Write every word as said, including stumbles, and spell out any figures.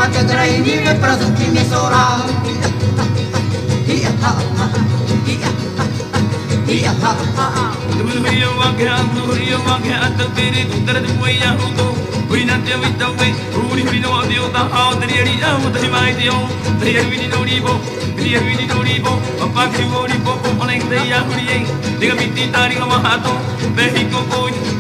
che traini me prodotti mi sora ia ha ia ia ha Duriyo wagya duriyo wagya tabiri tudar duya hudo Wina te wita we uri uri no dio da ha dari ari ya udai mai dio dari ari ni dori bo dari ari ni dori bo papa ki dori bo ko onek dai ya uri ei diga miti tari ma ha to behi ko ko